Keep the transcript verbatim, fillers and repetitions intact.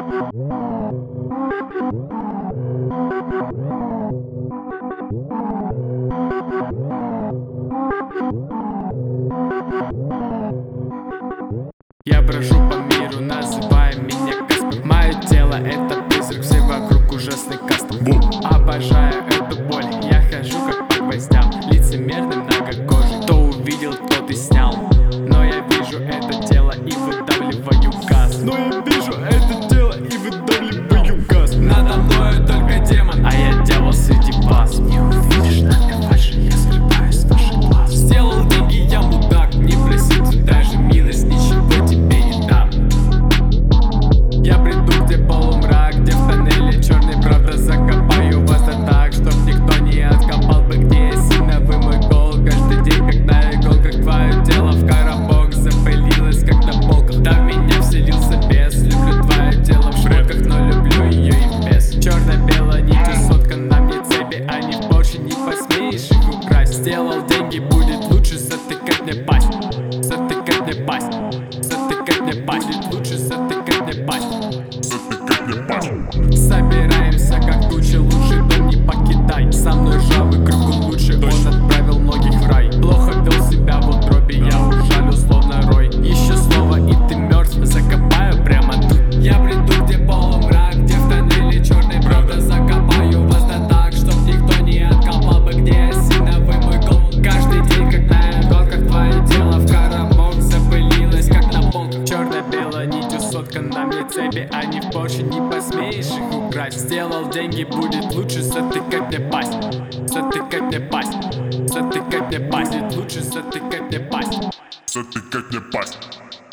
Я брожу по миру, называя меня Каспер. Мое тело это призрак, все вокруг ужасный кастом. Обожаю эту боль, я хожу как по гвоздям. Лицемерный многокожий, кто увидел, тот и снял. Но я вижу это тело и выдавливаю газ. Но я вижу это тело и выдавливаю газ. Надо мною только демон, а я дьявол среди вас. Не увидишь, надо ваши, я скрываюсь с ваших глаз. Сделал деньги, я мудак, не просите даже милость, ничего тебе не дам. Я приду, где полумрак, где в тоннеле черный, правда закопаю вас да так, чтоб никто не откопал бы, где я сильно вымой гол. Каждый день, когда иголка твое тело в коробок запылилось, как на полках. Да в меня вселился бес, люблю твое тело в шреках, но люблю ее и без. Черно-бело нитью соткана мне цепи, а не в Порше, не посмеешь их украсть. Сделал деньги, будет лучше затыкать мне пасть, затыкать мне пасть, затыкать мне пасть, будет лучше затыкать мне пасть, затыкать мне пасть. Собираемся как тучи, лучше дом не покидай. Со мной ржавый круг лучше, он отправил многих в рай. Плохо вел себя в утробе, я ужалю словно рой. Еще слово и ты мертв, закопаю прямо тут. Я приду, где полумрак, где в тоннеле черный, правда закопаю вас да так, чтоб никто не откопал бы, где я сильно вымой гол. Каждый день, как на иголках, твое тело в коробок запылилось, как на полках. Черно-бело нитью соткана мне цепи, а не в Порше, не посмеешь их украсть. Сделал деньги, будет лучше затыкать мне пасть, затыкать мне пасть, затыкать мне пасть, будет лучше затыкать мне пасть, Затыкать мне пасть.